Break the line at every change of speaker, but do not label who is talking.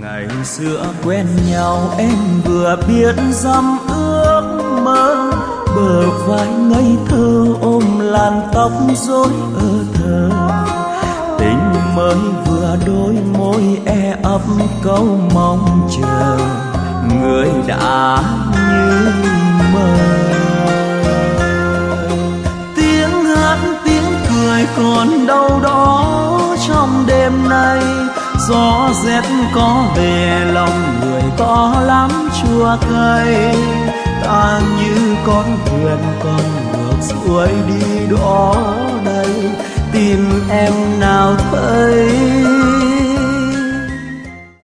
Ngày xưa quen nhau em vừa biết dăm ước mơ, bờ vai ngây thơ ôm làn tóc rối thơ. Tình mới vừa đôi môi e ấp câu mong chờ, người đã như mơ. Tiếng hát tiếng cười còn đâu đó trong đêm nay, gió rét có về lòng người có lắm chua cay. Ta như con thuyền con ngược xuôi đi đó đây, tìm em nào thấy.